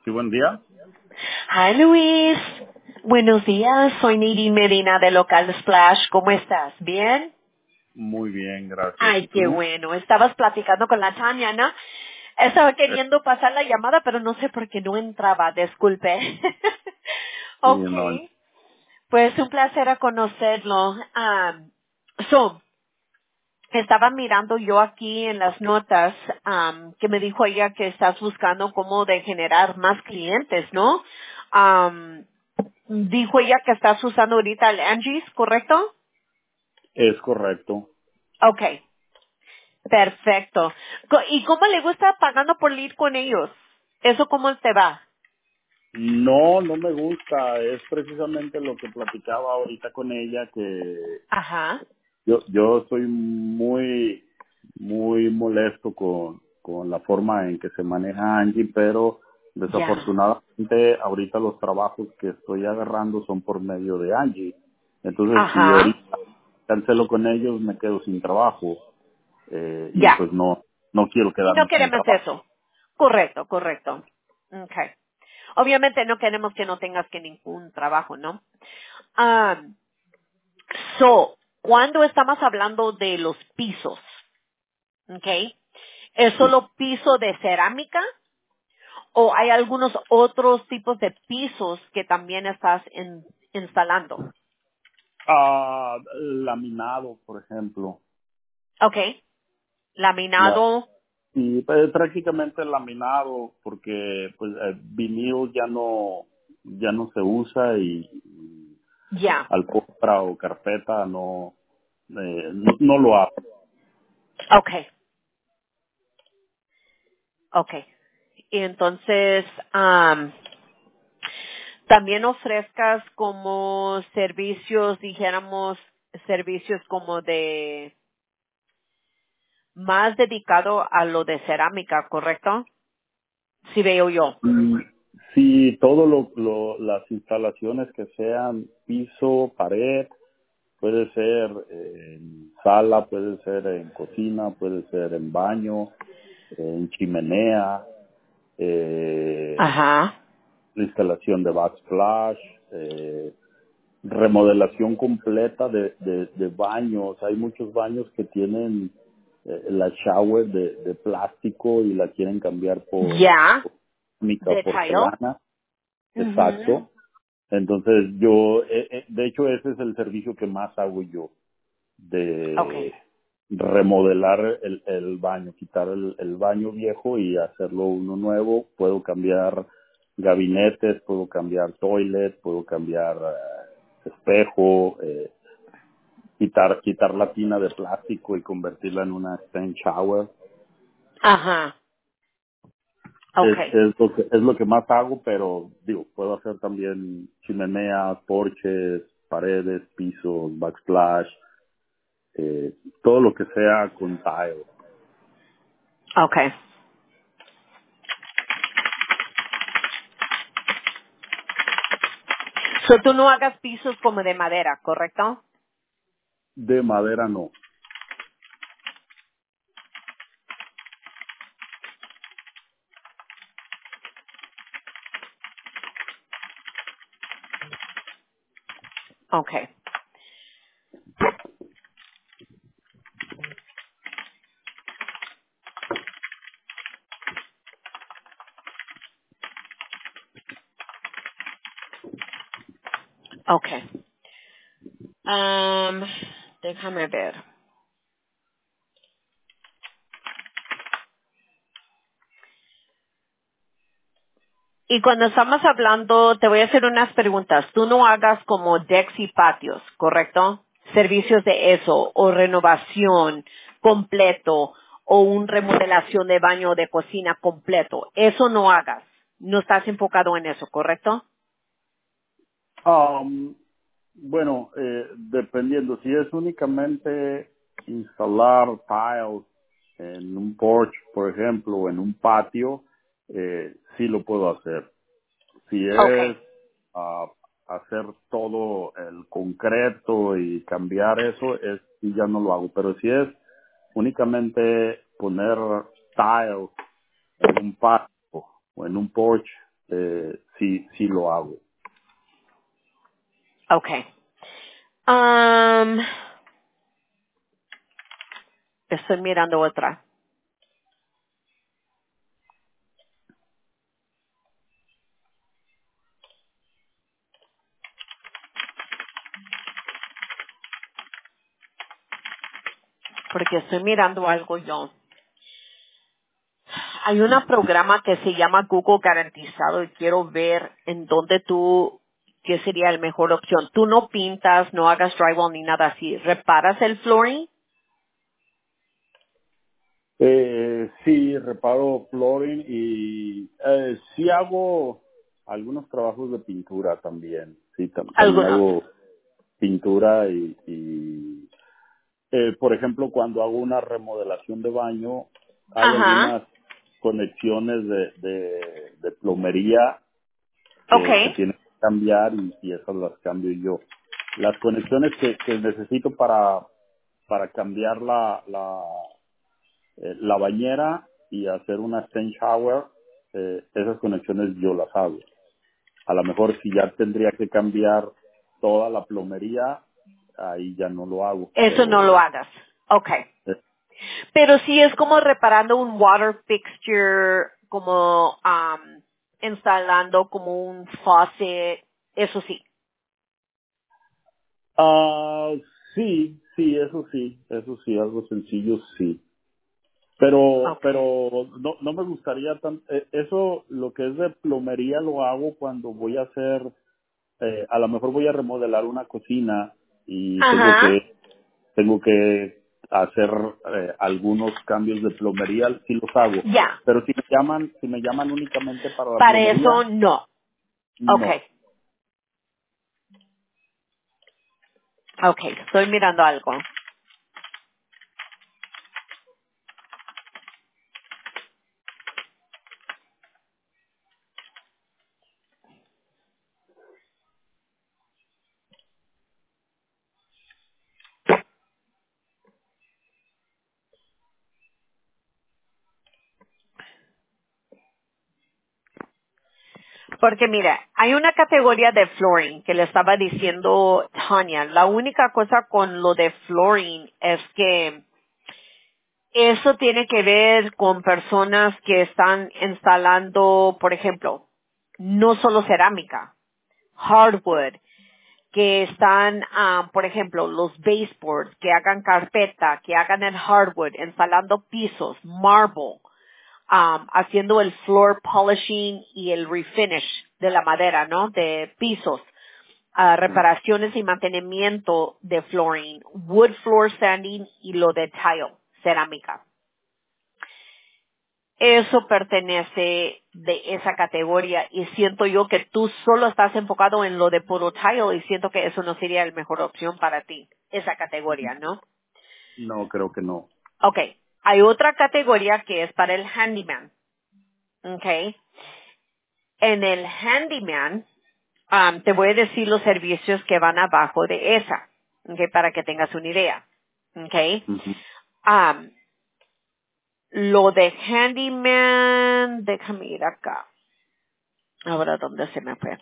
Sí, buen día. Hi Luis, buenos días, soy Nidi Medina de Local Splash, ¿cómo estás? ¿Bien? Muy bien, gracias. Ay, ¿Y qué tú? bueno, estabas platicando con la Tania, ¿no? Estaba queriendo pasar la llamada, pero no sé por qué no entraba, disculpe. Sí, Ok, no. pues un placer a conocerlo. So, estaba mirando yo aquí en las notas que me dijo ella que estás buscando cómo de generar más clientes, ¿no? Dijo ella que estás usando ahorita el Angie's, ¿correcto? Es correcto. Okay, perfecto. ¿Y cómo le gusta pagando por lead con ellos? ¿Eso cómo te va? No, no me gusta. Es precisamente lo que platicaba ahorita con ella, que Ajá. yo estoy muy molesto con la forma en que se maneja Angie, pero Ya. desafortunadamente ahorita los trabajos que estoy agarrando son por medio de Angie. Entonces, si Ajá. ahorita cancelo con ellos, me quedo sin trabajo. Y Ya. pues no quiero Y no quedarme sin queremos trabajo. eso. Correcto, correcto. Okay. Obviamente no queremos que no tengas que ningún trabajo, ¿no? Um, cuando estamos hablando de los pisos, okay, ¿es Sí. solo piso de cerámica o hay algunos otros tipos de pisos que también estás instalando? Laminado, por ejemplo. Okay, La, laminado, y pues, prácticamente laminado, porque pues vinil ya no se usa y ya. alfombra o carpeta no lo hago. Okay, okay. Y entonces, también ofrezcas como servicios, dijéramos, servicios como de más dedicado a lo de cerámica, ¿correcto? Sí veo yo. Y si todo las instalaciones que sean piso, pared, puede ser en sala, puede ser en cocina, puede ser en baño, en chimenea, Ajá. la instalación de backsplash, remodelación completa de baños. Hay muchos baños que tienen la shower de plástico y la quieren cambiar Ya. por mica o De tile. porcelana. Mhm. Exacto. Entonces yo, de hecho ese es el servicio que más hago yo, Okay. de remodelar el baño, quitar el baño viejo y hacerlo uno nuevo. Puedo cambiar gabinetes, puedo cambiar toilet, puedo cambiar espejo, quitar la tina de plástico y convertirla en una stand shower. Ajá. Okay. Es lo que más hago, pero digo, puedo hacer también chimeneas, porches, paredes, pisos, backsplash, todo lo que sea con tile. Okay. Tú no hagas pisos como de madera, ¿correcto? De madera no. Okay. Okay. Um, déjame ver. Y cuando estamos hablando, te voy a hacer unas preguntas. Tú no hagas como decks y patios, ¿correcto? Servicios de eso, o renovación completo, o un remodelación de baño o de cocina completo. Eso no hagas. No estás enfocado en eso, ¿correcto? Um, bueno, dependiendo, si es únicamente instalar tiles en un porch, por ejemplo, o en un patio, sí lo puedo hacer. Si es Okay. ah, hacer todo el concreto y cambiar eso, sí ya no lo hago. Pero si es únicamente poner tiles en un patio o en un porch, sí lo hago. Okay. Estoy mirando otra. Porque estoy mirando algo yo. Hay un programa que se llama Google Garantizado y quiero ver en dónde qué sería la mejor opción. Tú no pintas, no hagas drywall ni nada así. ¿Reparas el flooring? Sí, reparo flooring y sí hago algunos trabajos de pintura también. Sí, también Algunos. hago pintura y por ejemplo, cuando hago una remodelación de baño, hay Ajá. algunas conexiones de plomería que Okay. tienen que cambiar y esas las cambio yo. Las conexiones que necesito para cambiar la bañera y hacer una stain shower, esas conexiones yo las hago. A lo mejor si ya tendría que cambiar toda la plomería, ahí ya no lo hago, Eso no lo pero hagas. Okay. eh, Pero sí es como reparando un water fixture, como instalando como un faucet, eso sí. ah, sí, eso sí, algo sencillo, sí. Okay. Pero no me gustaría tan, eso, lo que es de plomería lo hago cuando voy a hacer, a lo mejor voy a remodelar una cocina y Ajá. tengo que hacer algunos cambios de plomería, sí los hago. Ya. Pero si me llaman únicamente para la Para eso plomería, no. no. Okay. Okay. Estoy mirando algo. Porque mira, hay una categoría de flooring que le estaba diciendo Tanya. La única cosa con lo de flooring es que eso tiene que ver con personas que están instalando, por ejemplo, no solo cerámica, hardwood, que están, por ejemplo, los baseboards, que hagan carpeta, que hagan el hardwood, instalando pisos, marble, haciendo el floor polishing y el refinish de la madera, ¿no? De pisos, reparaciones y mantenimiento de flooring, wood floor sanding y lo de tile, cerámica. Eso pertenece de esa categoría y siento yo que tú solo estás enfocado en lo de puro tile y siento que eso no sería la mejor opción para ti, esa categoría, ¿no? No, creo que no. Okay. Hay otra categoría que es para el handyman. Okay. En el handyman, te voy a decir los servicios que van abajo de esa, okay, para que tengas una idea. Okay. Ujú. Um, lo de handyman, déjame ir acá. Ahora, ¿dónde se me fue?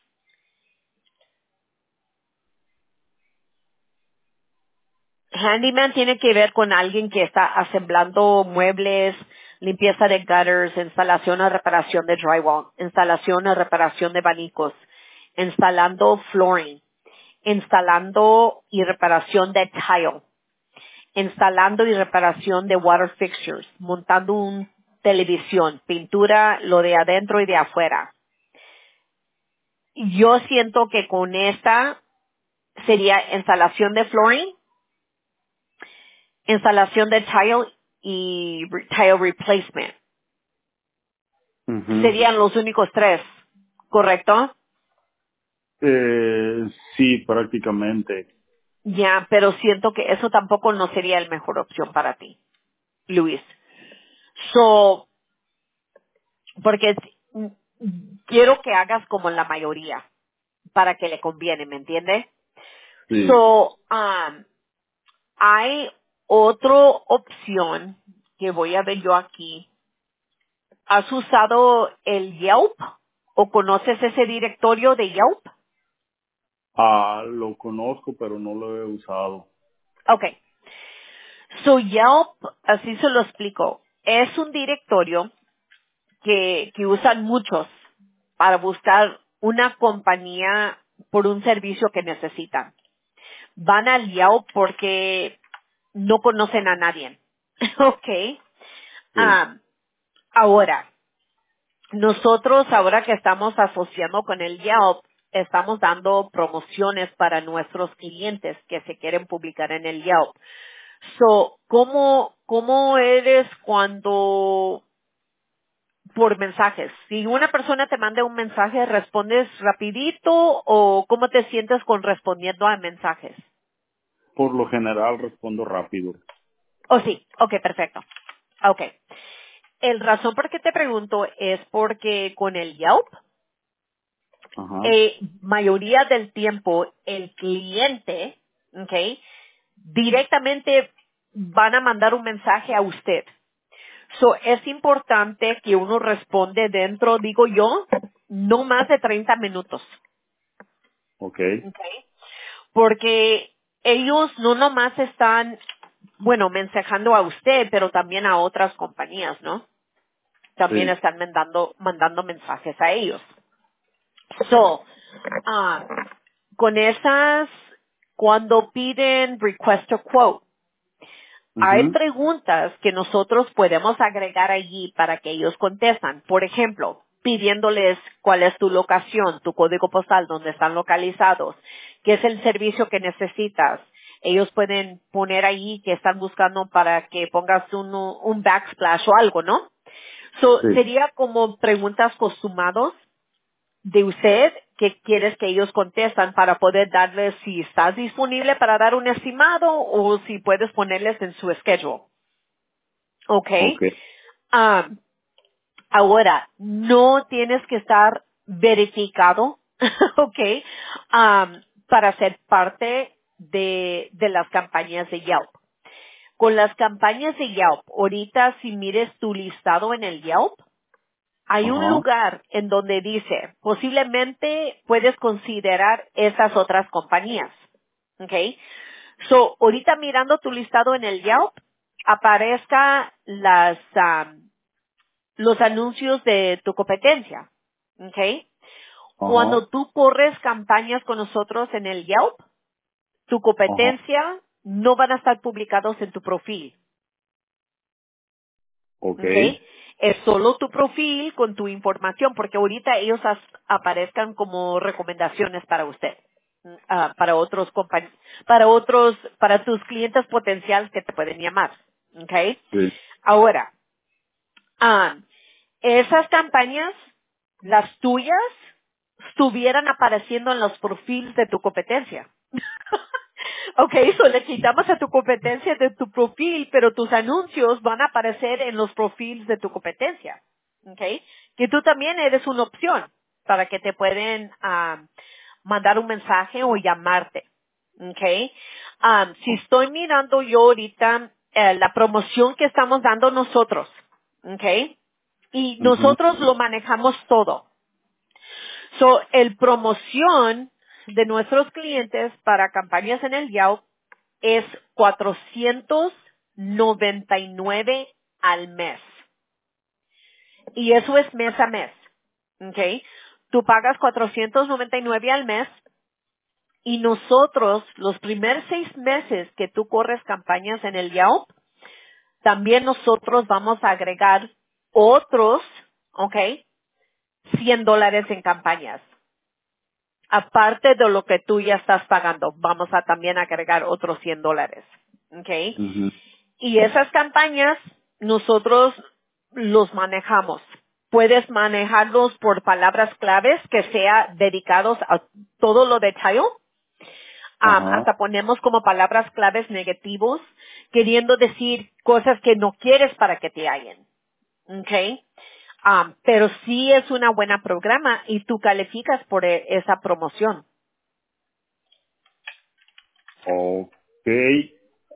Handyman tiene que ver con alguien que está asemblando muebles, limpieza de gutters, instalación o reparación de drywall, instalación o reparación de abanicos, instalando flooring, instalando y reparación de tile, instalando y reparación de water fixtures, montando un televisión, pintura, lo de adentro y de afuera. Yo siento que con esta sería instalación de flooring, instalación de tile y tile replacement. Ujú. Serían los únicos tres, ¿correcto? Sí, prácticamente. Ya, pero siento que eso tampoco no sería la mejor opción para ti, Luis. So, porque quiero que hagas como la mayoría para que le conviene, ¿me entiendes? Sí. So, hay otra opción que voy a ver yo aquí. ¿Has usado el Yelp o conoces ese directorio de Yelp? Lo conozco, pero no lo he usado. Okay. So Yelp, así se lo explico, es un directorio que usan muchos para buscar una compañía por un servicio que necesitan. Van al Yelp porque no conocen a nadie. Okay. Sí. Ahora, nosotros ahora que estamos asociando con el Yelp, estamos dando promociones para nuestros clientes que se quieren publicar en el Yelp. So, ¿cómo eres cuando por mensajes? Si una persona te manda un mensaje, ¿respondes rapidito o cómo te sientes con respondiendo a mensajes? Por lo general respondo rápido. Oh, sí. Okay, perfecto. Okay. El razón por qué te pregunto es porque con el Yelp, Ajá. mayoría del tiempo el cliente, okay, directamente van a mandar un mensaje a usted. So, es importante que uno responde dentro, digo yo, no más de 30 minutos. Ok. Okay. Porque ellos no nomás están, bueno, mensajando a usted, pero también a otras compañías, ¿no? También Sí. están mandando mensajes a ellos. So, ah, con esas, cuando piden request a quote, hay Ujú. preguntas que nosotros podemos agregar allí para que ellos contestan. Por ejemplo, pidiéndoles cuál es tu locación, tu código postal, dónde están localizados, qué es el servicio que necesitas. Ellos pueden poner allí que están buscando para que pongas un backsplash o algo, ¿no? So, Sí. sería como preguntas costumadas de usted que quieres que ellos contestan para poder darles si estás disponible para dar un estimado o si puedes ponerles en su schedule. ¿Ok? Ok. Um, Ahora, no tienes que estar verificado, ¿ok? Para ser parte de las campañas de Yelp. Con las campañas de Yelp, ahorita si mires tu listado en el Yelp, hay un Ajá. lugar en donde dice, posiblemente puedes considerar esas otras compañías. ¿Ok? So, ahorita mirando tu listado en el Yelp, aparezca los anuncios de tu competencia. ¿Ok? Ajá. Cuando tú corres campañas con nosotros en el Yelp, tu Ajá. competencia no van a estar publicados en tu perfil. Ok. ¿Ok? Es solo tu perfil con tu información, porque ahorita ellos aparezcan como recomendaciones para usted, para otros para tus clientes potenciales que te pueden llamar. ¿Ok? Sí. Ahora, ah, esas campañas, las tuyas, estuvieran apareciendo en los perfiles de tu competencia. Ok, so le quitamos a tu competencia de tu perfil, pero tus anuncios van a aparecer en los perfiles de tu competencia. Ok, que tú también eres una opción para que te pueden mandar un mensaje o llamarte. Ok, si estoy mirando yo ahorita la promoción que estamos dando nosotros, ok, y Ujú. nosotros lo manejamos todo. So, el promoción de nuestros clientes para campañas en el Yelp es 499 al mes. Y eso es mes a mes. ¿Ok? Tú pagas 499 al mes y nosotros, los primeros 6 meses que tú corres campañas en el Yelp, también nosotros vamos a agregar otros, ¿ok? $100 en campañas. Aparte de lo que tú ya estás pagando, vamos a también agregar otros $100. ¿Ok? Ujú. Y esas campañas nosotros los manejamos. Puedes manejarlos por palabras claves que sea dedicados a todo lo de Tile. Ajá. Hasta ponemos como palabras claves negativos, queriendo decir cosas que no quieres para que te hallen. ¿Ok? Pero sí es una buena programa y tú calificas por esa promoción. Ok.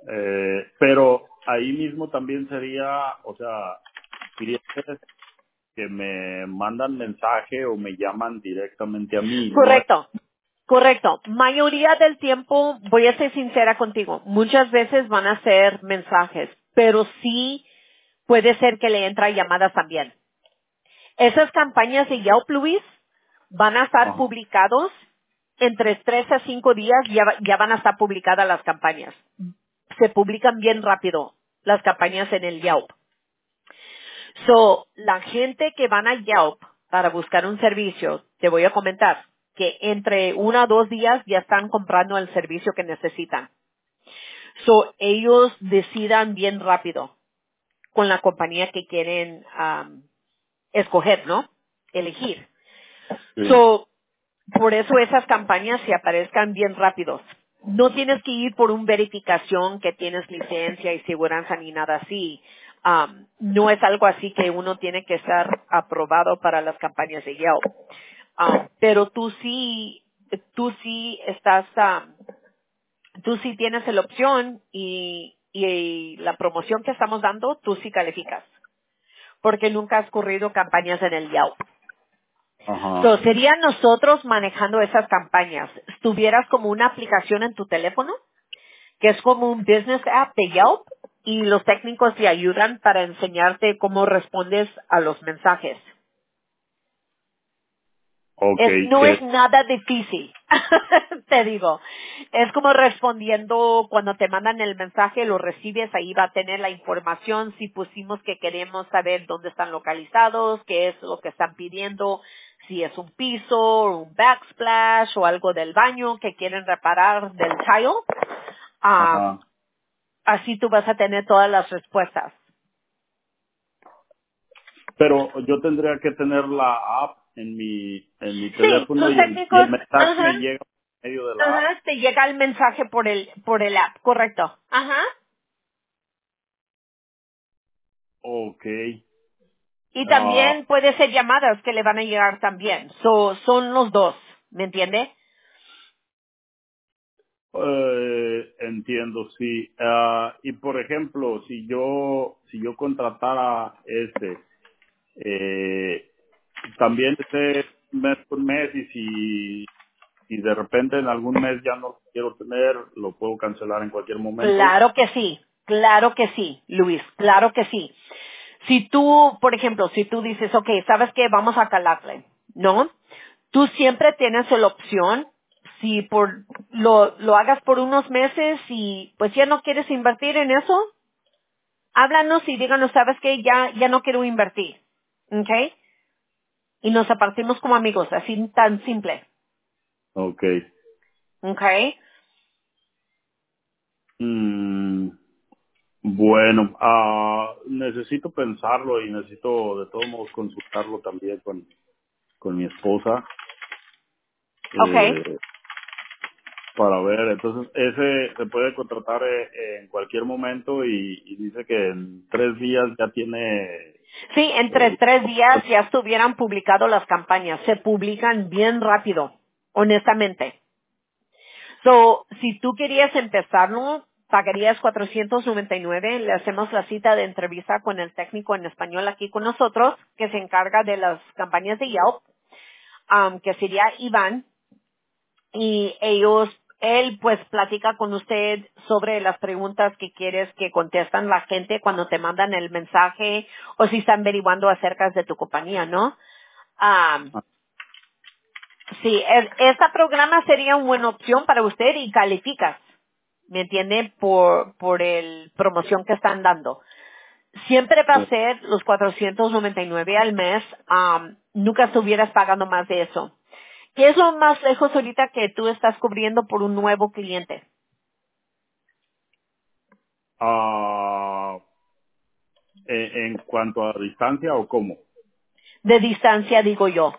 Pero ahí mismo también sería, o sea, clientes que me mandan mensaje o me llaman directamente a mí, ¿no? Correcto. Correcto. Mayoría del tiempo, voy a ser sincera contigo, muchas veces van a ser mensajes, pero sí puede ser que le entran llamadas también. Esas campañas de Yelp, Luis, van a estar Ajá. publicados entre 3 a 5 días, ya van a estar publicadas las campañas. Se publican bien rápido las campañas en el Yelp. So, la gente que van a Yelp para buscar un servicio, te voy a comentar que entre 1 a 2 días ya están comprando el servicio que necesitan. So, ellos decidan bien rápido con la compañía que quieren escoger, ¿no? Elegir. Sí. So, por eso esas campañas se aparezcan bien rápidos. No tienes que ir por una verificación que tienes licencia y seguridad ni nada así. No es algo así que uno tiene que estar aprobado para las campañas de Yelp. Pero tú sí estás, tú sí tienes la opción y la promoción que estamos dando, tú sí calificas. Porque nunca has corrido campañas en el Yelp. Ajá. So, sería nosotros manejando esas campañas. Tuvieras como una aplicación en tu teléfono, que es como un business app de Yelp, y los técnicos te ayudan para enseñarte cómo respondes a los mensajes. Ok, No es nada difícil, te digo. Es como respondiendo cuando te mandan el mensaje, lo recibes, ahí va a tener la información, si pusimos que queremos saber dónde están localizados, qué es lo que están pidiendo, si es un piso, o un backsplash o algo del baño que quieren reparar del tile. ajá. Así tú vas a tener todas las respuestas. Pero yo tendría que tener la app en mi Sí, teléfono los y el técnicos, mensaje me llega por medio de la app. te llega el mensaje por el app, correcto. Ajá. Ok. Y Ah, también puede ser llamadas que le van a llegar también. Son los dos, ¿me entiende? entiendo, sí. Y por ejemplo, si yo contratara eh, también mes por mes y si de repente en algún mes ya no lo quiero tener, lo puedo cancelar en cualquier momento. Claro que sí, Luis, claro que sí. Si tú, por ejemplo, si tú dices, ok, ¿sabes qué? Vamos a calarle, ¿no? Tú siempre tienes la opción, si lo hagas por unos meses y pues ya no quieres invertir en eso, háblanos y díganos, ¿sabes qué? Ya no quiero invertir, ¿ok? Y nos apartimos como amigos, así tan simple, Ok. ¿ok? Mm, bueno, necesito pensarlo y necesito de todos modos consultarlo también con mi esposa Ok. eh, para ver. Entonces, ese se puede contratar en cualquier momento y dice que en 3 días ya tiene... Sí, entre eh, 3 días ya estuvieran publicado las campañas. Se publican bien rápido, honestamente. So, si tú querías empezarlo, pagarías 499. Le hacemos la cita de entrevista con el técnico en español aquí con nosotros, que se encarga de las campañas de Yelp, que sería Iván. Y él pues platica con usted sobre las preguntas que quieres que contestan la gente cuando te mandan el mensaje o si están averiguando acerca de tu compañía, ¿no? Am, sí, este programa sería una buena opción para usted y calificas, ¿me entiende? Por el promoción que están dando. Siempre va a ser los 499 al mes, nunca estuvieras pagando más de eso. ¿Qué es lo más lejos ahorita que tú estás cubriendo por un nuevo cliente? ah, en cuanto a distancia o cómo. De distancia, digo yo.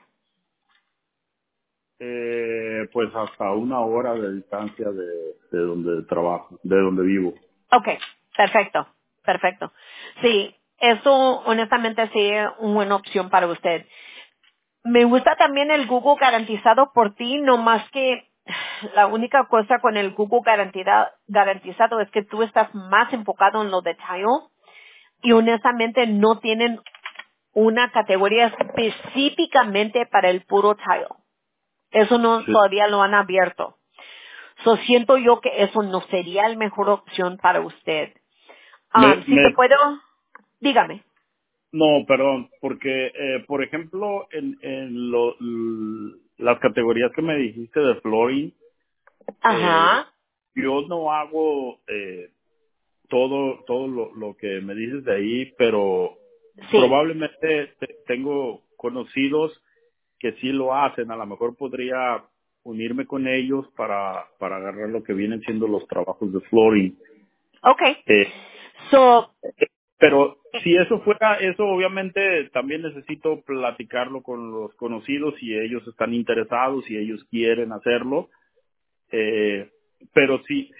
Pues hasta 1 hora de distancia de donde trabajo, de donde vivo. Ok, perfecto, perfecto. Sí, eso honestamente sería una buena opción para usted. Me gusta también el Google garantizado por ti, no más que la única cosa con el Google garantizado es que tú estás más enfocado en lo de tile y honestamente no tienen una categoría específicamente para el puro tile. Eso no, Sí. todavía lo han abierto. So, siento yo que eso no sería la mejor opción para usted. Me, Si te me, puedo, dígame. no, perdón, porque, por ejemplo, las categorías que me dijiste de flooring, Ajá, yo no hago todo lo que me dices de ahí, pero sí. probablemente tengo conocidos que sí lo hacen. A lo mejor podría unirme con ellos para agarrar lo que vienen siendo los trabajos de flooring. Okay. Eh, So, pero si eso fuera, eso obviamente también necesito platicarlo con los conocidos si ellos están interesados, si ellos quieren hacerlo. Eh, pero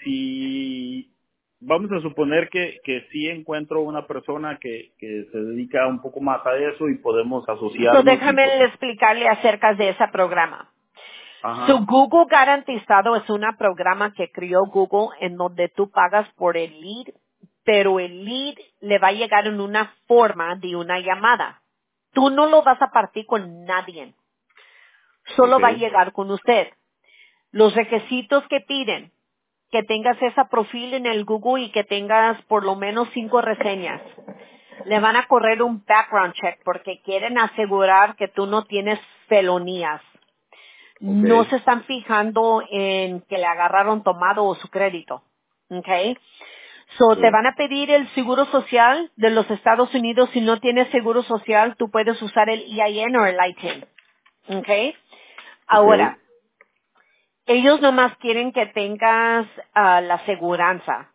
si vamos a suponer que sí encuentro una persona que se dedica un poco más a eso y podemos asociarnos y pues, déjame explicarle acerca de ese programa. So, ajá, Google Garantizado es un programa que creó Google en donde tú pagas por el lead, pero el lead le va a llegar en una forma de una llamada. Tú no lo vas a partir con nadie. Solo va a okay, llegar con usted. Los requisitos que piden, que tengas ese perfil en el Google y que tengas por lo menos 5 reseñas. Le van a correr un background check porque quieren asegurar que tú no tienes felonías. No okay, se están fijando en que le agarraron tomado o su crédito. ¿Ok? So, sí, te van a pedir el seguro social de los Estados Unidos. Si no tienes seguro social, tú puedes usar el EIN o el ITIN. ¿Ok? okay, Ahora, ellos nomás quieren que tengas la aseguranza.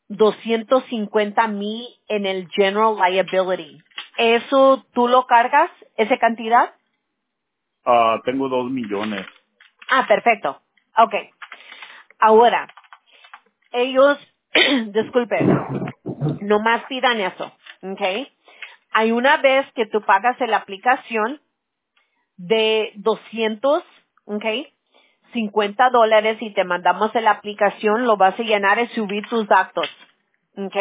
250,000 en el General Liability. ¿Eso tú lo cargas, esa cantidad? tengo 2 millones. Perfecto. Ok. Ahora, ellos, disculpe, nomás pidan eso. Ok. Hay una vez que tú pagas la aplicación de 200, ok, $50 y te mandamos la aplicación, lo vas a llenar y subir tus datos, ok.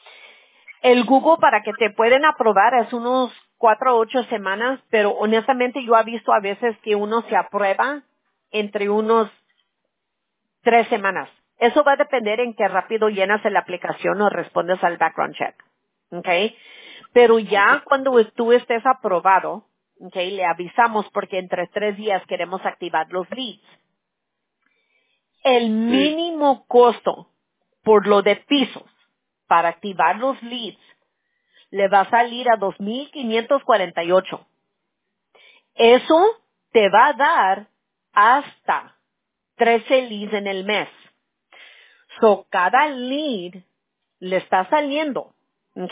El Google para que te pueden aprobar es unos 4 a 8 semanas, pero honestamente yo he visto a veces que uno se aprueba entre unos 3 semanas. Eso va a depender en qué rápido llenas la aplicación o respondes al background check, ok. Pero Okay, ya cuando tú estés aprobado, ok, le avisamos porque entre 3 días queremos activar los leads. El sí, mínimo costo por lo de pisos para activar los leads le va a salir a 2,548. Eso te va a dar hasta 13 leads en el mes. So, cada lead le está saliendo, ¿ok?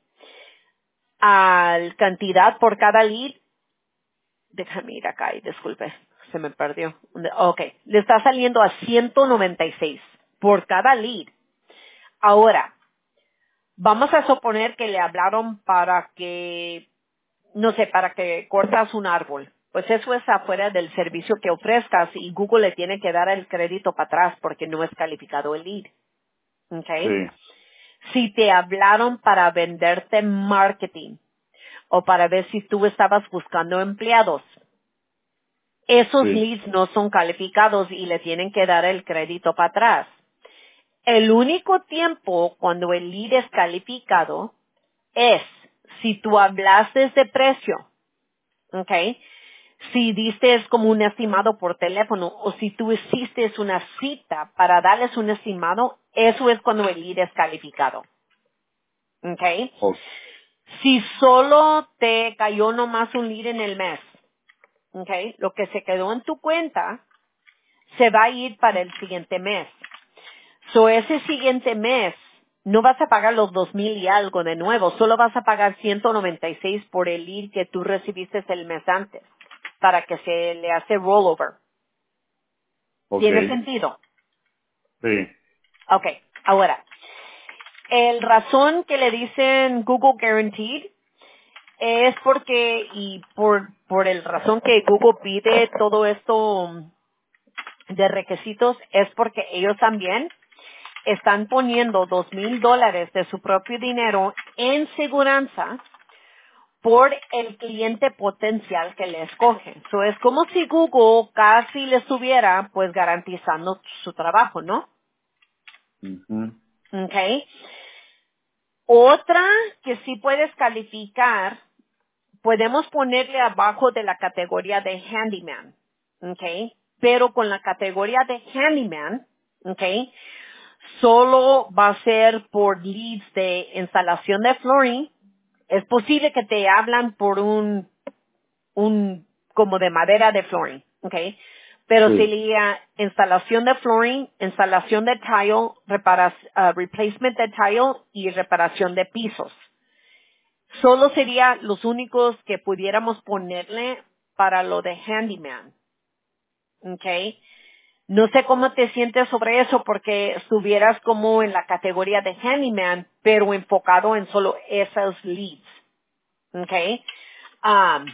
Al cantidad por cada lead. Déjame ir acá y disculpe, se me perdió. Ok, le está saliendo a 196 por cada lead. Ahora, vamos a suponer que le hablaron para que, no sé, para que cortas un árbol. Pues eso es afuera del servicio que ofrezcas y Google le tiene que dar el crédito para atrás porque no es calificado el lead. ¿Ok? sí, Si te hablaron para venderte marketing o para ver si tú estabas buscando empleados, esos sí, leads no son calificados y le tienen que dar el crédito para atrás. El único tiempo cuando el lead es calificado es si tú hablaste de precio, ¿ok? Si diste como un estimado por teléfono o si tú hiciste una cita para darles un estimado, eso es cuando el lead es calificado, ¿ok? o- Si solo te cayó nomás un lead en el mes, ¿ok? Lo que se quedó en tu cuenta se va a ir para el siguiente mes. So, ese siguiente mes no vas a pagar los 2,000 y algo de nuevo, solo vas a pagar 196 por el lead que tú recibiste el mes antes, para que se le hace rollover. ¿Tiene okay, sentido? sí, Ok, ahora, el razón que le dicen Google Guaranteed es porque, y por el razón que Google pide todo esto de requisitos, es porque ellos también están poniendo $2,000 de su propio dinero en seguranza por el cliente potencial que le escoge. So, es como si Google casi le estuviera pues garantizando su trabajo, ¿no? Ujú. Okay. Otra que sí puedes calificar, podemos ponerle abajo de la categoría de handyman, okay, pero con la categoría de handyman, okay, solo va a ser por leads de instalación de flooring. Es posible que te hablan por un como de madera de flooring, okay, pero Sí. sería instalación de flooring, instalación de tile, replacement de tile y reparación de pisos. Solo sería los únicos que pudiéramos ponerle para lo de handyman. ¿Ok? No sé cómo te sientes sobre eso porque estuvieras como en la categoría de handyman, pero enfocado en solo esos leads. ¿Ok? Um,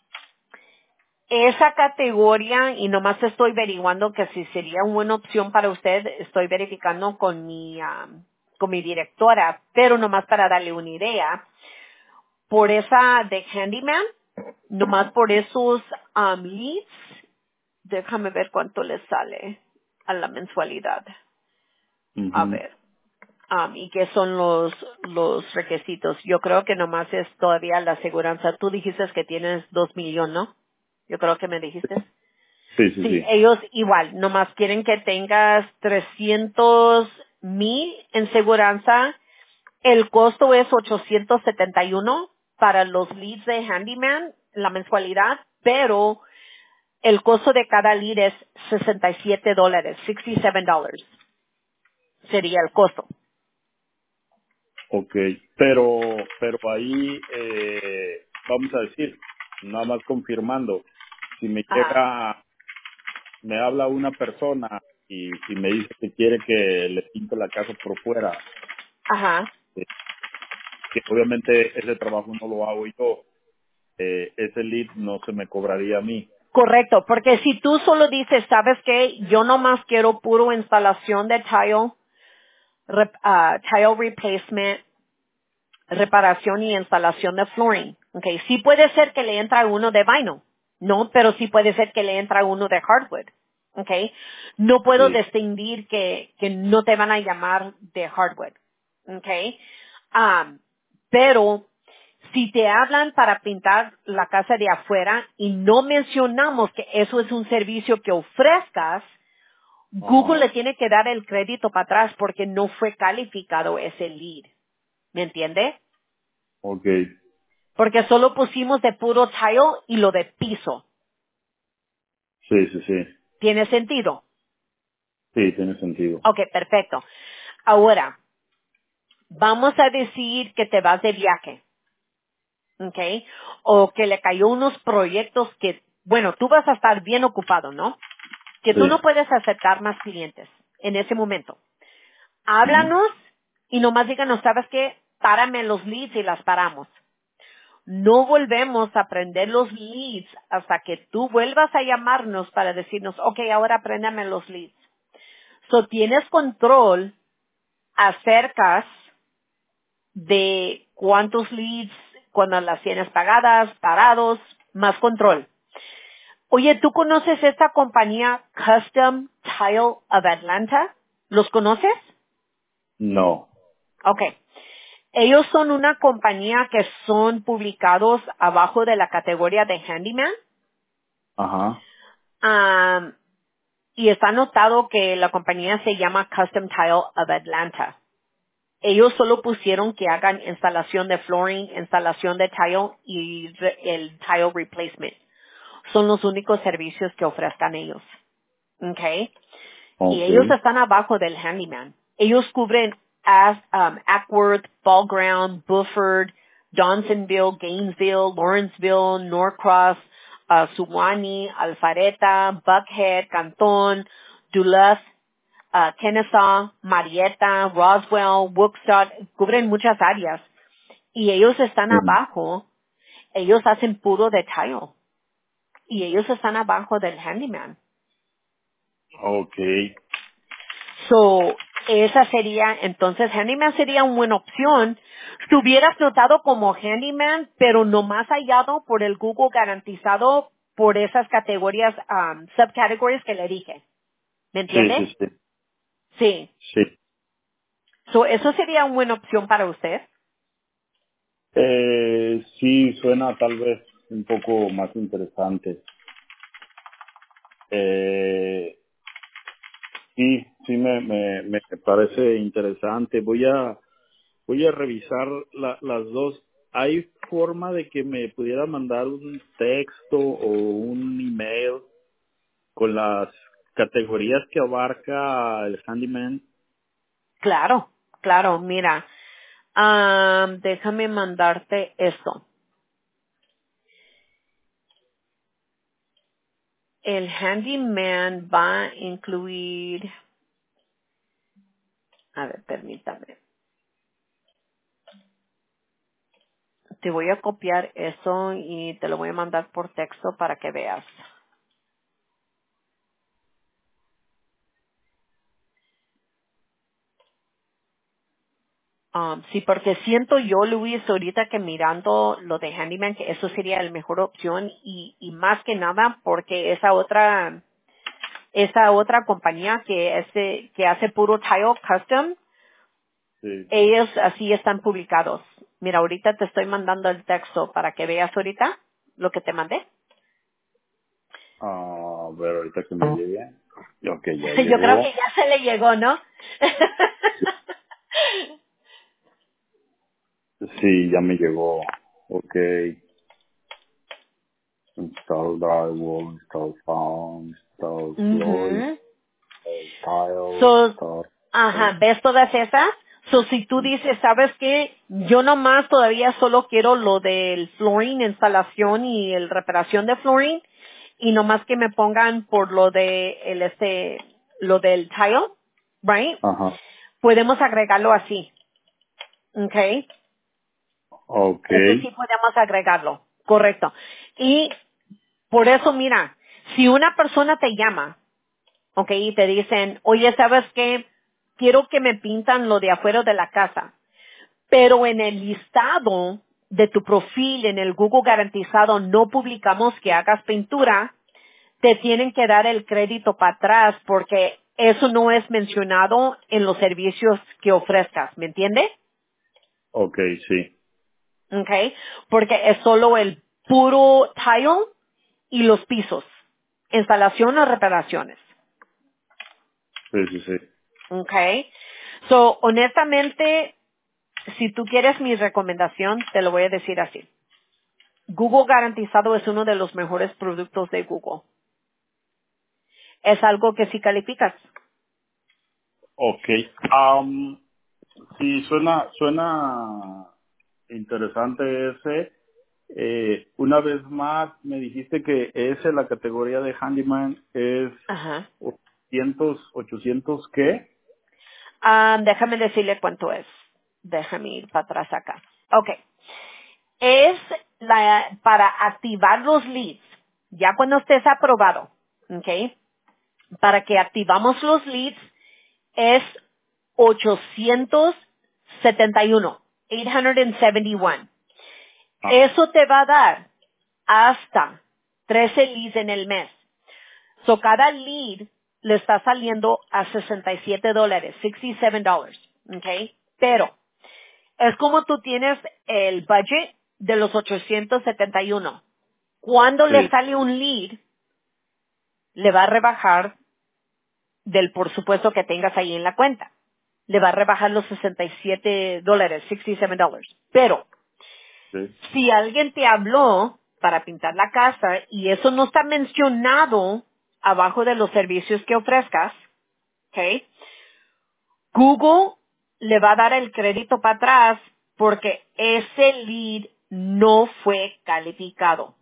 esa categoría, y nomás estoy averiguando que si sería una buena opción para usted, estoy verificando con mi directora, pero nomás para darle una idea. Por esa de handyman, nomás por esos leads, déjame ver cuánto les sale a la mensualidad. A Ujú. ver, y qué son los requisitos. Yo creo que nomás es todavía la aseguranza. Tú dijiste que tienes 2 millones, ¿no? Yo creo que me dijiste. Sí, sí, Sí, sí. ellos igual, nomás quieren que tengas 300,000 en seguranza. El costo es 871 para los leads de handyman, la mensualidad, pero el costo de cada lead es $67, $67 sería el costo. Ok, pero ahí, vamos a decir, nada más confirmando, si me Ajá, me habla una persona y me dice que quiere que le pinte la casa por fuera, ajá. eh, que obviamente ese trabajo no lo hago yo, ese lead no se me cobraría a mí. Correcto, porque si tú solo dices, ¿sabes qué? Yo nomás quiero puro instalación de tile, tile replacement, reparación y instalación de flooring. Okay, sí puede ser que le entra uno de vinyl, no, pero sí puede ser que le entra uno de hardwood. Okay, no puedo Sí. distinguir que no te van a llamar de hardwood. Okay, pero si te hablan para pintar la casa de afuera y no mencionamos que eso es un servicio que ofrezcas, Google Ajá. le tiene que dar el crédito para atrás porque no fue calificado ese lead. ¿Me entiende? Ok. Porque solo pusimos de puro tile y lo de piso. Sí, sí, sí. ¿Tiene sentido? Sí, tiene sentido. Ok, perfecto. Ahora, vamos a decir que te vas de viaje, ¿ok? O que le cayó unos proyectos que, bueno, tú vas a estar bien ocupado, ¿no? Que tú no Sí. puedes aceptar más clientes en ese momento. Ujú. Háblanos y nomás díganos, ¿sabes qué? Párame los leads y las paramos. No volvemos a prender los leads hasta que tú vuelvas a llamarnos para decirnos, ok, ahora préndame los leads. So, tienes control acerca de cuántos leads, cuando las tienes pagadas, parados, más control. Oye, ¿tú conoces esta compañía Custom Tile of Atlanta? ¿Los conoces? No. Ok. Ellos son una compañía que son publicados abajo de la categoría de Handyman. Ajá. Um, y está anotado que la compañía se llama Custom Tile of Atlanta. Ellos solo pusieron que hagan instalación de flooring, instalación de tile y el tile replacement. Son los únicos servicios que ofrezcan ellos. Okay. Y Ok. ellos están abajo del handyman. Ellos cubren Ackworth, Ball Ground, Buford, Johnsonville, Gainesville, Lawrenceville, Norcross, Suwannee, Alpharetta, Buckhead, Canton, Duluth, Kennesaw, Marietta, Roswell, Woodstock, cubren muchas áreas. Y ellos están Sí. abajo, ellos hacen puro de tile. Y ellos están abajo del handyman. Ok. So, esa sería, entonces Handyman sería una buena opción. Si hubieras notado como Handyman, pero no más hallado por el Google garantizado por esas categorías, subcategories que le dije. ¿Me Sí, entiende? sí, sí. Sí. Sí. So, eso sería una buena opción para usted. Sí, suena tal vez un poco más interesante. Eh, sí, me parece interesante. Voy a revisar las dos. ¿Hay forma de que me pudiera mandar un texto o un email con las categorías que abarca el handyman? Claro, claro, mira, déjame mandarte esto. El handyman va a incluir, a ver, permítame. Te voy a copiar eso y te lo voy a mandar por texto para que veas. Sí, porque siento yo, Luis, ahorita que mirando lo de handyman, que eso sería la mejor opción y más que nada porque esa otra compañía que hace puro tile custom, Sí. ellos así están publicados. Mira, ahorita te estoy mandando el texto para que veas ahorita lo que te mandé. A ver, ahorita que me llegue. Ok, ya Yo creo llegó. que ya se le llegó, ¿no? Sí, ya me llegó. Ok. Install drywall, install found, install flooring, Ujú. tile, So, install. ajá, ¿ves todas esas? So, si tú dices, ¿sabes qué? Yo nomás todavía solo quiero lo del flooring, instalación y el reparación de flooring, y nomás que me pongan por lo de lo del tile, right? Ajá. Podemos agregarlo así, ¿ok? Ok. Eso sí podemos agregarlo, correcto. Y por eso, mira, si una persona te llama, ¿ok? Y te dicen, oye, ¿sabes qué? Quiero que me pintan lo de afuera de la casa. Pero en el listado de tu perfil en el Google garantizado no publicamos que hagas pintura, te tienen que dar el crédito para atrás porque eso no es mencionado en los servicios que ofrezcas, ¿me entiendes? Ok, sí. Okay, porque es solo el puro tile y los pisos, instalación o reparaciones. Sí, sí, sí. Okay, so honestamente, si tú quieres mi recomendación, te lo voy a decir así. Google garantizado es uno de los mejores productos de Google. Es algo que sí calificas. Ok. Sí, suena interesante ese. Una vez más, me dijiste que ese, la categoría de handyman, es Ajá. 800 ¿qué? Déjame decirle cuánto es. Déjame ir para atrás acá. Okay. Es para activar los leads. Ya cuando estés aprobado, ¿ok? Para que activamos los leads es 871. 871. Ah, Eso te va a dar hasta 13 leads en el mes. So cada lead le está saliendo a $67, $67, ¿ok? Pero es como tú tienes el budget de los 871. Cuando le sí, sale un lead, le va a rebajar del por supuesto que tengas ahí en la cuenta. Le va a rebajar los $67, $67. Pero sí. si alguien te habló para pintar la casa y eso no está mencionado abajo de los servicios que ofrezcas, ¿ok? Google le va a dar el crédito para atrás porque ese lead no fue calificado.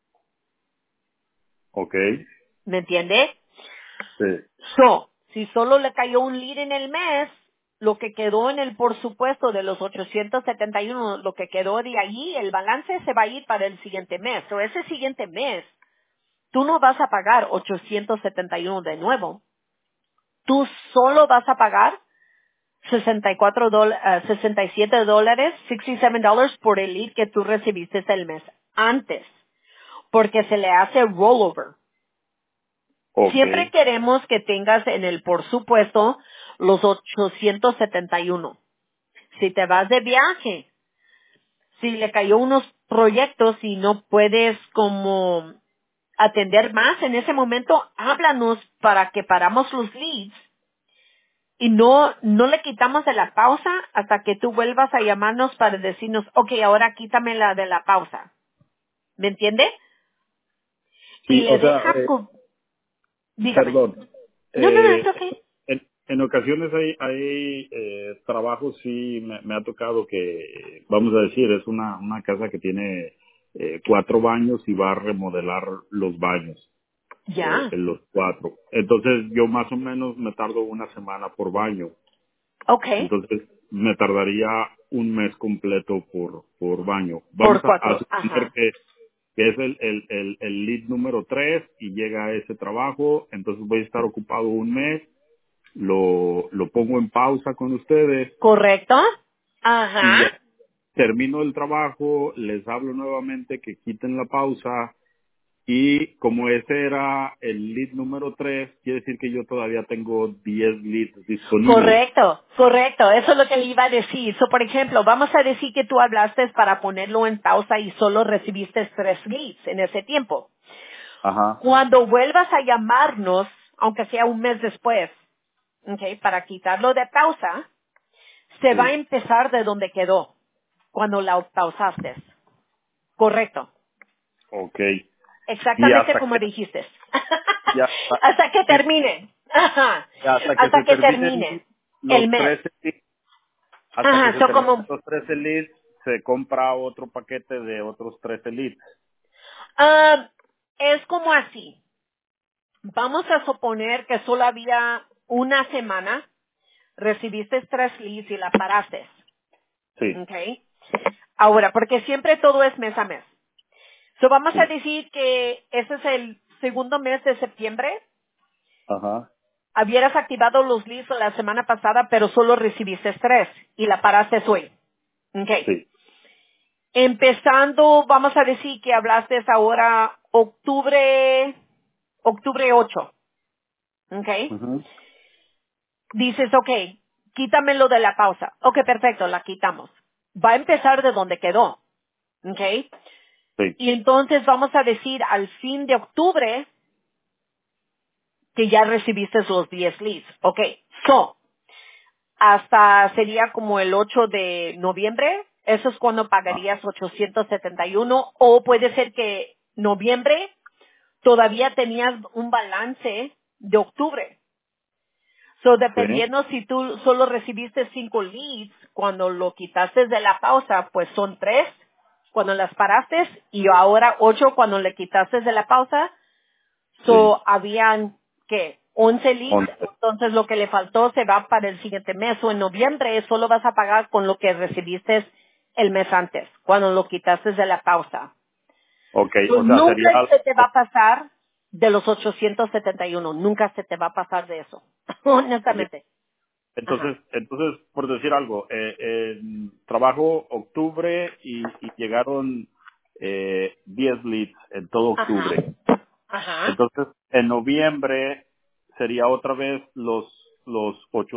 Ok, ¿Me entiende? sí, So, si solo le cayó un lead en el mes, lo que quedó en el por supuesto de los 871, lo que quedó de allí, el balance se va a ir para el siguiente mes. O ese siguiente mes, tú no vas a pagar 871 de nuevo. Tú solo vas a pagar $67, $67 por el lead que tú recibiste el mes antes, porque se le hace rollover. Ok. Siempre queremos que tengas en el por supuesto los 871. Si te vas de viaje, si le cayó unos proyectos y no puedes como atender más en ese momento, háblanos para que paramos los leads y no le quitamos de la pausa hasta que tú vuelvas a llamarnos para decirnos, ok, ahora quítame la de la pausa. ¿Me entiende? Y Sí, le o sea, deja, dígame. perdón. No, es Eh, okay. en ocasiones hay trabajos, sí, me ha tocado que, vamos a decir, es una casa que tiene 4 baños y va a remodelar los baños, Ya, en los 4. Entonces yo más o menos me tardo una semana por baño. okay, Entonces me tardaría un mes completo por baño. Vamos por a 4, suponer ajá. que es el lead número 3 y llega a ese trabajo, entonces voy a estar ocupado un mes, lo pongo en pausa con ustedes ¿Correcto? y Ajá. ya termino el trabajo, les hablo nuevamente que quiten la pausa y como ese era el lead número 3 quiere decir que yo todavía tengo 10 leads disponibles. Correcto. Eso es lo que le iba a decir. So, por ejemplo, vamos a decir que tú hablaste para ponerlo en pausa y solo recibiste 3 leads en ese tiempo. Ajá, Cuando vuelvas a llamarnos, aunque sea un mes después, okay, para quitarlo de pausa, se va a sí, empezar de donde quedó cuando la pausaste. Correcto. ok. Y Exactamente como dijiste. y hasta, Hasta que termine. Ajá. hasta que Hasta se que terminen termine el los mes. 13 leads, hasta que Ajá. se So terminen como, los 13 leads, se compra otro paquete de otros 13 leads. es como así. Vamos a suponer que solo había una semana, recibiste 3 leads y la paraste. Sí, Okay. Ahora, porque siempre todo es mes a mes. So vamos a sí. decir que ese es el segundo mes de septiembre. Ajá, Hubieras activado los leads la semana pasada, pero solo recibiste 3 y la paraste hoy. Okay. sí. Empezando, vamos a decir que hablaste ahora octubre 8. Okay. Ujú, Dices, ok, quítamelo de la pausa. Ok, perfecto, la quitamos. Va a empezar de donde quedó. Ok. sí, Y entonces vamos a decir al fin de octubre que ya recibiste los 10 leads. Ok. So, hasta sería como el 8 de noviembre. Eso es cuando pagarías 871. O puede ser que noviembre todavía tenías un balance de octubre. So, sí. dependiendo si tú solo recibiste 5 leads, cuando lo quitaste de la pausa, pues son 3 cuando las paraste y ahora 8 cuando le quitaste de la pausa. Sí, So, habían, ¿qué? 11 leads. 11. Entonces lo que le faltó se va para el siguiente mes o en noviembre solo vas a pagar con lo que recibiste el mes antes, cuando lo quitaste de la pausa. Ok, So, o sea, nunca sería se te va a pasar de los 871. Nunca se te va a pasar de eso. ok. Honestamente. Ajá. Entonces, por decir algo, trabajo octubre y llegaron 10 leads en todo Ajá. octubre. Ajá. Entonces, en noviembre sería otra vez los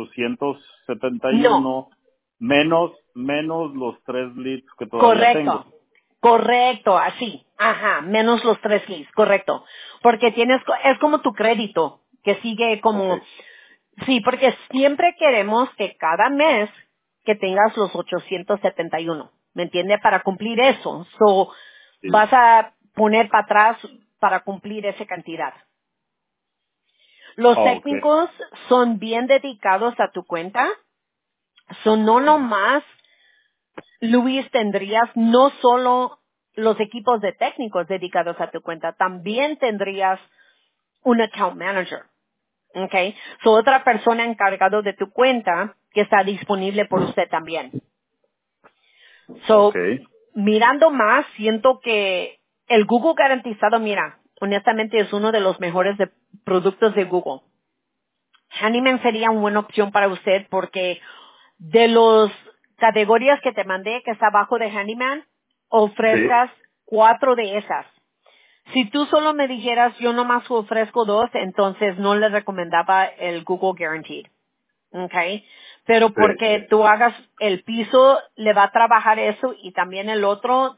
No. 871 menos los 3 leads que todavía tengo. Correcto. Correcto, así. Ajá. Menos los 3 leads. Correcto. Porque es como tu crédito, que sigue Ok, como, sí, porque siempre queremos que cada mes que tengas los 871. ¿Me entiende? Para cumplir eso. So, sí, vas a poner para atrás para cumplir esa cantidad. Los ok, técnicos son bien dedicados a tu cuenta. Son no nomás Luis, tendrías no solo los equipos de técnicos dedicados a tu cuenta, también tendrías un account manager. Okay. So, otra persona encargado de tu cuenta que está disponible por usted también. ok, So, mirando más, siento que el Google garantizado, mira, honestamente es uno de los mejores productos de Google. Handyman sería una buena opción para usted porque de los categorías que te mandé, que está abajo de Handyman, Sí. ofrezcas 4 de esas. Si tú solo me dijeras, yo nomás ofrezco 2, entonces no le recomendaba el Google Guaranteed. Okay. Pero Sí. porque tú hagas el piso, le va a trabajar eso y también el otro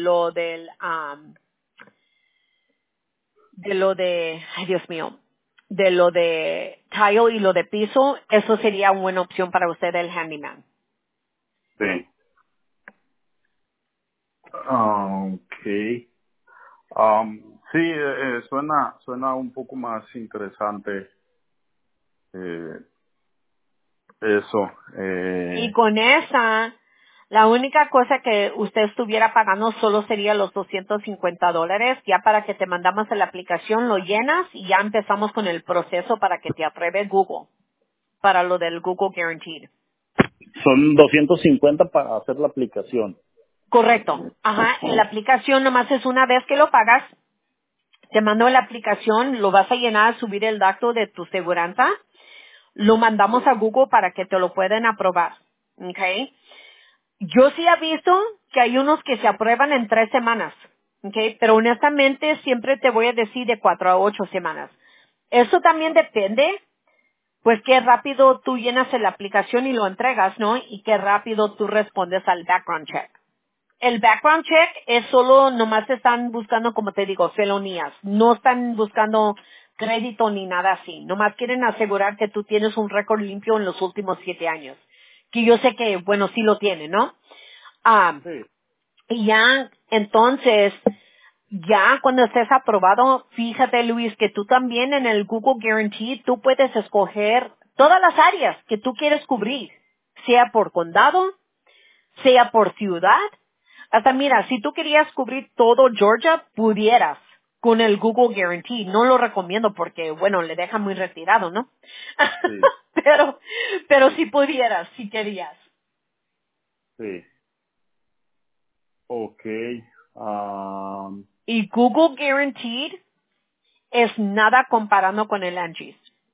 ay Dios mío, de lo de tile y lo de piso, eso sería una buena opción para usted el handyman. Sí. Okay. Sí, suena un poco más interesante eh, eso. Y con esa, la única cosa que usted estuviera pagando solo sería los $250, ya para que te mandamos la aplicación, lo llenas y ya empezamos con el proceso para que te apruebe Google, para lo del Google Guaranteed. Son 250 para hacer la aplicación. Correcto. Ajá, y la aplicación nomás es una vez que lo pagas, te mando la aplicación, lo vas a llenar, subir el dato de tu seguranza, lo mandamos Sí. a Google para que te lo puedan aprobar. ¿Ok? Yo sí he visto que hay unos que se aprueban en 3 semanas, ¿ok? Pero honestamente siempre te voy a decir de 4 a 8 semanas. Eso también depende, pues qué rápido tú llenas la aplicación y lo entregas, ¿no? Y qué rápido tú respondes al background check. El background check es solo, nomás están buscando, como te digo, felonías. No están buscando crédito ni nada así. Nomás quieren asegurar que tú tienes un récord limpio en los últimos 7 años. Que yo sé que, bueno, sí lo tiene, ¿no? Ah, Sí. y ya, entonces, ya cuando estés aprobado, fíjate Luis, que tú también en el Google Guarantee, tú puedes escoger todas las áreas que tú quieres cubrir, sea por condado, sea por ciudad. Hasta mira, si tú querías cubrir todo Georgia, pudieras con el Google Guarantee. No lo recomiendo porque, bueno, le deja muy retirado, ¿no? Sí. pero si pudieras, si querías. Sí. Okay. Y Google Guaranteed es nada comparando con el Angie's.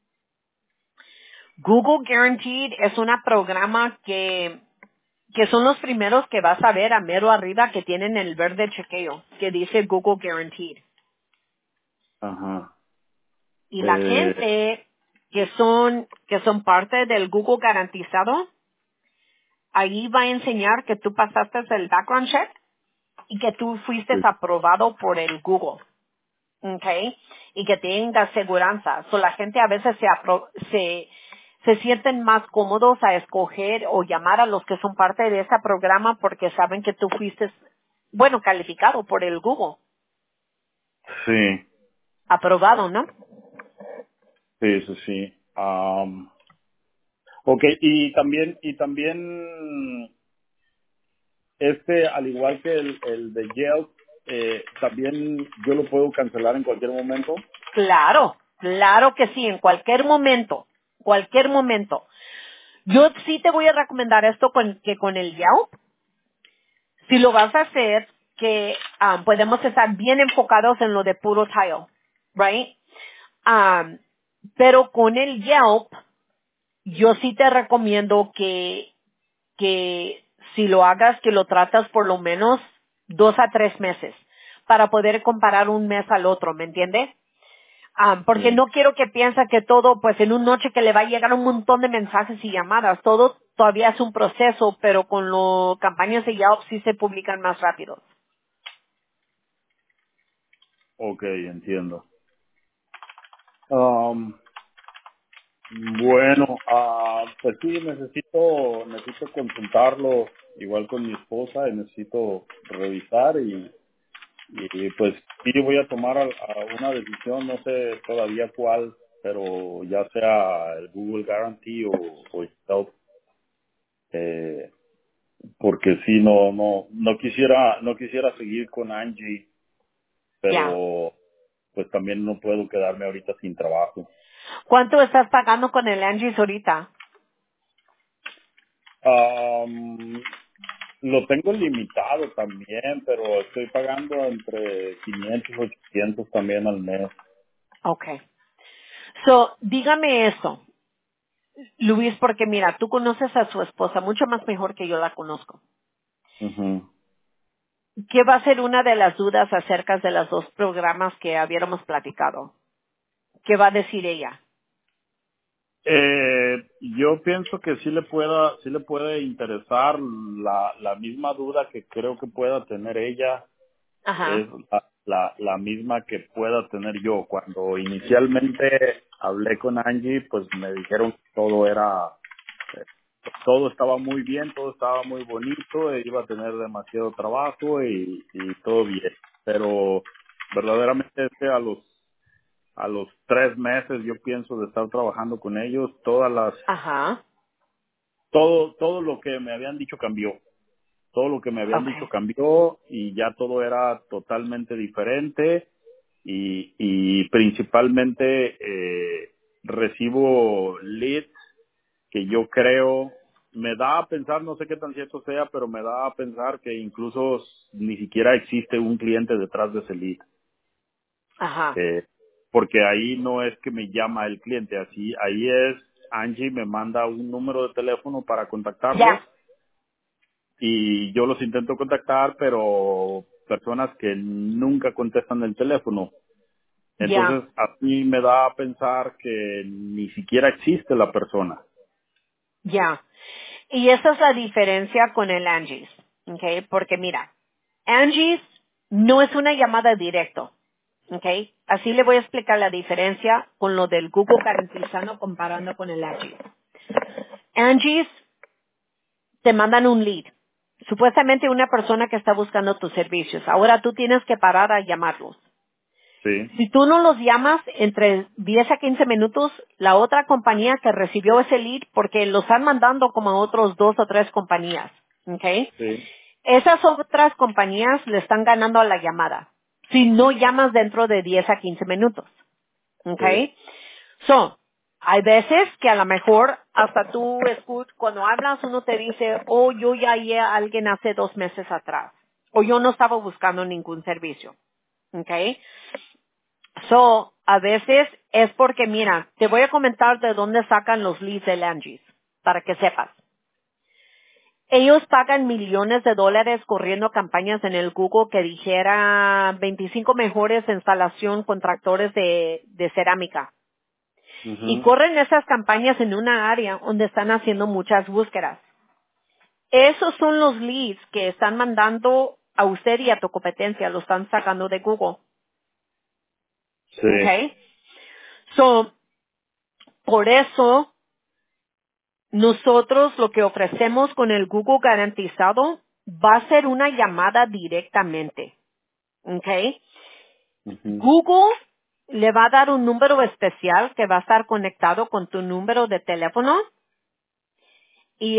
Google Guaranteed es un programa que son los primeros que vas a ver a mero arriba que tienen el verde chequeo, que dice Google Guaranteed. Ajá. Y la gente que son parte del Google garantizado, ahí va a enseñar que tú pasaste el background check y que tú fuiste Sí. aprobado por el Google. Okay, y que tenga seguranza. So, la gente a veces se sienten más cómodos a escoger o llamar a los que son parte de ese programa porque saben que tú fuiste, bueno, calificado por el Google, Sí. aprobado, ¿no? Sí, sí, sí. Okay, y también al igual que el de Yelp, también yo lo puedo cancelar en cualquier momento. Claro, claro que sí, en cualquier momento, cualquier momento. Yo sí te voy a recomendar esto que con el Yelp, si lo vas a hacer, que podemos estar bien enfocados en lo de puro tile, right? Um, pero con el Yelp, yo sí te recomiendo que si lo hagas, que lo tratas por lo menos 2 a 3 meses para poder comparar un mes al otro, ¿me entiendes? Porque Sí. no quiero que piense que todo, pues en una noche que le va a llegar un montón de mensajes y llamadas, todo todavía es un proceso, pero con las campañas de Yelp sí se publican más rápido. Okay, entiendo. Um, bueno, pues sí, necesito consultarlo igual con mi esposa y necesito revisar y pues sí voy a tomar una decisión, no sé todavía cuál, pero ya sea el Google Guarantee o Stealth, eh, porque sí no quisiera seguir con Angie, Ya. pero pues también no puedo quedarme ahorita sin trabajo. ¿Cuánto estás pagando con el Angie's ahorita? Am, lo tengo limitado también, pero estoy pagando entre 500 y 800 también al mes. Okay. So, dígame eso. Luis, porque mira, tú conoces a su esposa mucho más mejor que yo la conozco. Ujú. ¿Qué va a ser una de las dudas acerca de los dos programas que habíamos platicado? ¿Qué va a decir ella? Yo pienso que sí le puede interesar la misma duda que creo que pueda tener ella es Ajá, la misma que pueda tener yo. Cuando inicialmente hablé con Angie, pues me dijeron que eh, todo estaba muy bien, todo estaba muy bonito, iba a tener demasiado trabajo y todo bien. Pero verdaderamente a los 3 meses yo pienso de estar trabajando con ellos, ajá, todo lo que me habían dicho cambió. Todo lo que me habían dicho okay, cambió y ya todo era totalmente diferente y principalmente recibo leads que yo creo, me da a pensar, no sé qué tan cierto sea, pero me da a pensar que incluso ni siquiera existe un cliente detrás de ese lead. ajá, Eh, Porque ahí no es que me llama el cliente, ahí es Angie me manda un número de teléfono para contactarlos ya, y yo los intento contactar, pero personas que nunca contestan el teléfono. ya, Entonces, a mí me da a pensar que ni siquiera existe la persona. ya. Y esa es la diferencia con el Angie's, okay? Porque mira, Angie's no es una llamada directo, okay? Así le voy a explicar la diferencia con lo del Google garantizando comparando con el Angie's. Angie's te mandan un lead. Supuestamente una persona que está buscando tus servicios. Ahora tú tienes que parar a llamarlos. Sí, Si tú no los llamas entre 10 a 15 minutos, la otra compañía que recibió ese lead, porque lo están mandando como a otros 2 o 3 compañías, ¿ok? sí, Esas otras compañías le están ganando a la llamada. Si no llamas dentro de 10 a 15 minutos, ¿ok? sí. So, hay veces que a lo mejor hasta tú cuando hablas uno te dice, oh, yo ya hallé a alguien hace 2 meses atrás, o yo no estaba buscando ningún servicio, ¿ok? So, a veces es porque, mira, te voy a comentar de dónde sacan los leads de Angie's, para que sepas. Ellos pagan millones de dólares corriendo campañas en el Google que dijera 25 mejores instalación con tractores de cerámica. Y Ujú. corren esas campañas en una área donde están haciendo muchas búsquedas. Esos son los leads que están mandando a usted y a tu competencia, lo están sacando de Google. Sí. Okay? So, por eso nosotros lo que ofrecemos con el Google garantizado va a ser una llamada directamente. ¿Ok? Ujú. Google le va a dar un número especial que va a estar conectado con tu número de teléfono y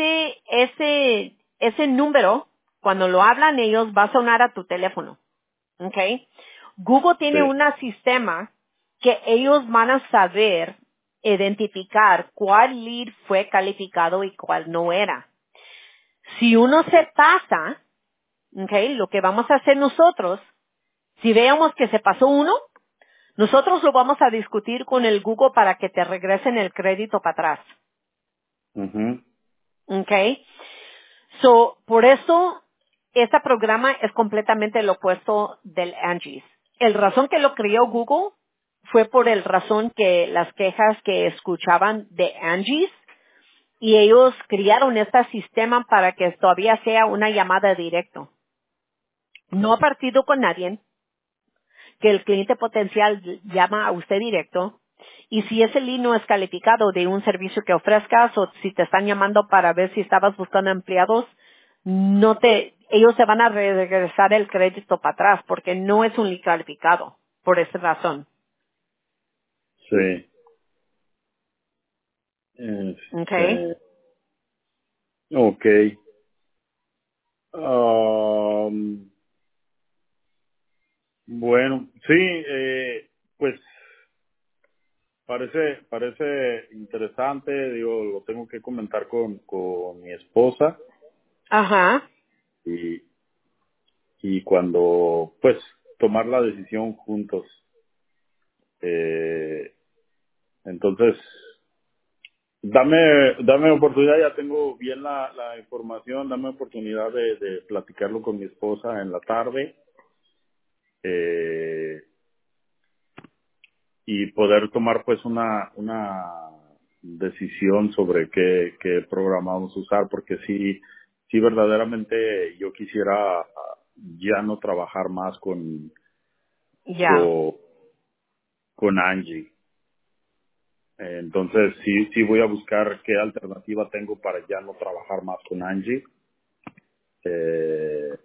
ese número, cuando lo hablan ellos, va a sonar a tu teléfono. ¿Ok? Google tiene Sí. un sistema que ellos van a saber identificar cuál lead fue calificado y cuál no era. Si uno se pasa, ¿ok? Lo que vamos a hacer nosotros, si veamos que se pasó uno, nosotros lo vamos a discutir con el Google para que te regresen el crédito para atrás. Ujú. ¿Ok? So, por eso, este programa es completamente lo opuesto del Angie's. El razón que lo creó Google fue por el razón que las quejas que escuchaban de Angie's y ellos crearon este sistema para que todavía sea una llamada directo. No ha partido con nadie, que el cliente potencial llama a usted directo y si ese lead no es calificado de un servicio que ofrezcas o si te están llamando para ver si estabas buscando empleados, ellos te van a regresar el crédito para atrás porque no es un lead calificado por esa razón. Sí. Okay. Ok. Um, bueno, sí, pues parece interesante, digo, lo tengo que comentar con mi esposa Ajá. y, y cuando, pues, tomar la decisión juntos. Eh, entonces, Dame oportunidad, ya tengo bien la información, dame oportunidad de platicarlo con mi esposa en la tarde eh, y poder tomar pues una decisión sobre qué programa vamos a usar, porque sí verdaderamente yo quisiera ya no trabajar más Ya. con, con Angie. Entonces sí voy a buscar qué alternativa tengo para ya no trabajar más con Angie. Eh,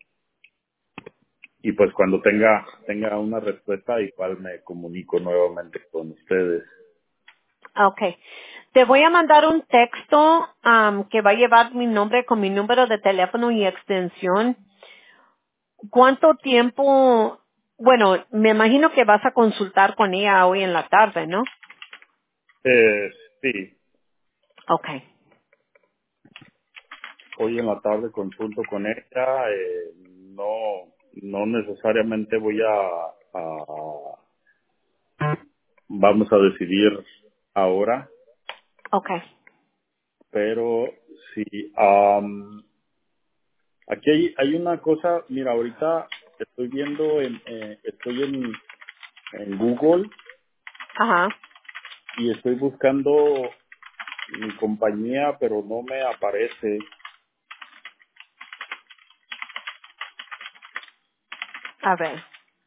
y pues cuando tenga una respuesta igual me comunico nuevamente con ustedes. Okay. Te voy a mandar un texto que va a llevar mi nombre con mi número de teléfono y extensión. ¿Cuánto tiempo? Bueno, me imagino que vas a consultar con ella hoy en la tarde, ¿no? Sí, Okay. hoy en la tarde consulto con ella. No necesariamente vamos a decidir ahora, Okay. pero sí. Aquí hay una cosa, mira, ahorita estoy viendo, estoy en Google Ajá. y estoy buscando mi compañía, pero no me aparece, A ver.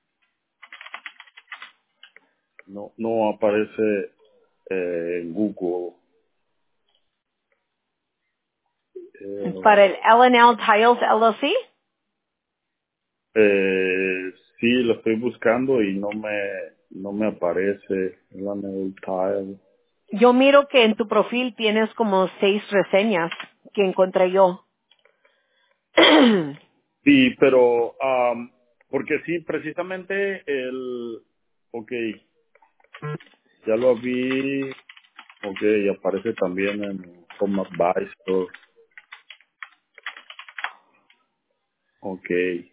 no aparece en Google. Para el L&L Tiles LLC, Sí, lo estoy buscando y no me aparece. Dame tile. yo miro que en tu perfil tienes como 6 reseñas que encontré yo. Sí, pero porque sí, precisamente ok, ya lo vi, ok, aparece también en Home Advisor, ok.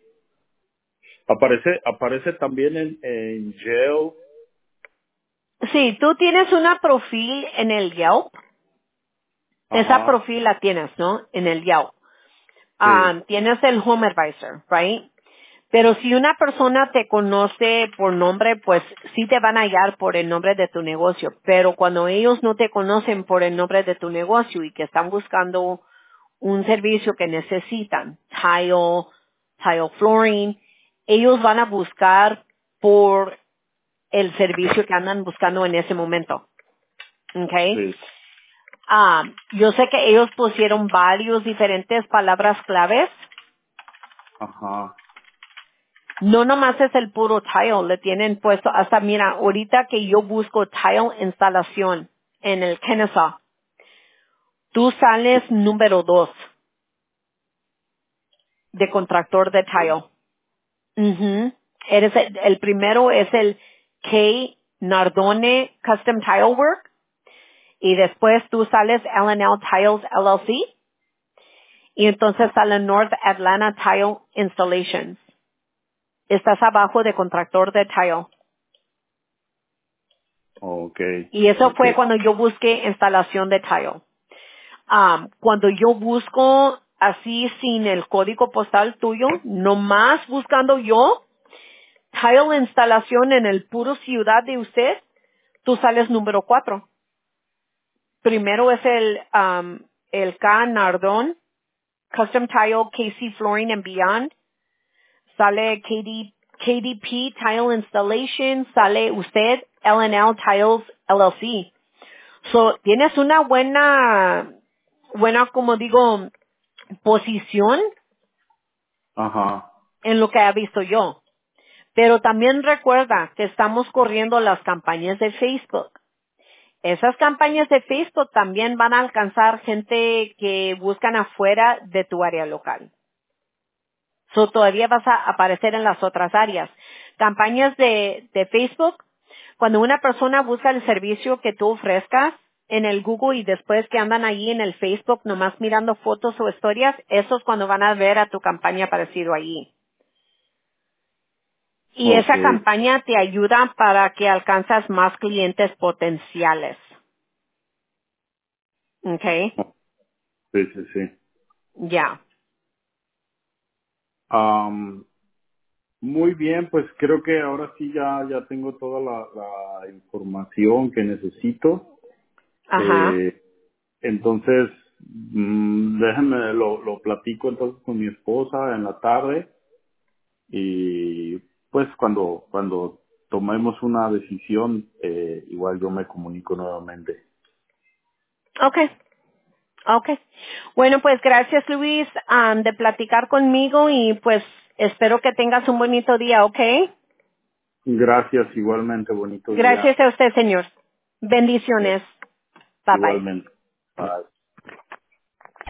Aparece también en Yelp, Sí, tú tienes una perfil en el Yelp. Esa ajá, perfil la tienes, ¿no? En el Yelp. sí, Tienes el Home Advisor, right? Pero si una persona te conoce por nombre, pues sí te van a hallar por el nombre de tu negocio. Pero cuando ellos no te conocen por el nombre de tu negocio y que están buscando un servicio que necesitan, tile flooring, ellos van a buscar por el servicio que andan buscando en ese momento. Okay. sí, Yo sé que ellos pusieron varios diferentes palabras claves. ajá, No nomás es el puro tile, le tienen puesto hasta, mira, ahorita que yo busco tile instalación en el Kennesaw, tú sales número 2 de contractor de tile. Ujú. Eres el primero es el K Nardone Custom Tile Work y después tú sales L&L Tiles LLC y entonces sale North Atlanta Tile Installations. Estás abajo de contractor de tile. ok, Y eso ok, fue cuando yo busqué instalación de tile. Cuando yo busco así sin el código postal tuyo, nomás buscando yo, tile instalación en el puro ciudad de usted, tú sales número 4. Primero es el K Nardone, Custom Tile, KC Flooring and Beyond. Sale KDP Tile Installation, sale usted L&L Tiles LLC. So, tienes una buena, como digo, posición ajá, en lo que he visto yo. Pero también recuerda que estamos corriendo las campañas de Facebook. Esas campañas de Facebook también van a alcanzar gente que buscan afuera de tu área local. So, todavía vas a aparecer en las otras áreas. Campañas de Facebook, cuando una persona busca el servicio que tú ofrezcas en el Google y después que andan allí en el Facebook nomás mirando fotos o historias, eso es cuando van a ver a tu campaña aparecido allí. Y ok, esa campaña te ayuda para que alcanzas más clientes potenciales. Okay. Sí, sí, sí. Ya. Am, Muy bien, pues creo que ahora sí ya tengo toda la información que necesito. Ajá. Eh, entonces, déjenme, lo platico entonces con mi esposa en la tarde y pues cuando tomemos una decisión, igual yo me comunico nuevamente. Okay. Okay. Bueno, pues gracias Luis de platicar conmigo y pues espero que tengas un bonito día, ¿ok? Gracias, igualmente, bonito día. Gracias a usted, señor. Bendiciones. Bye bye. Igualmente. Bye.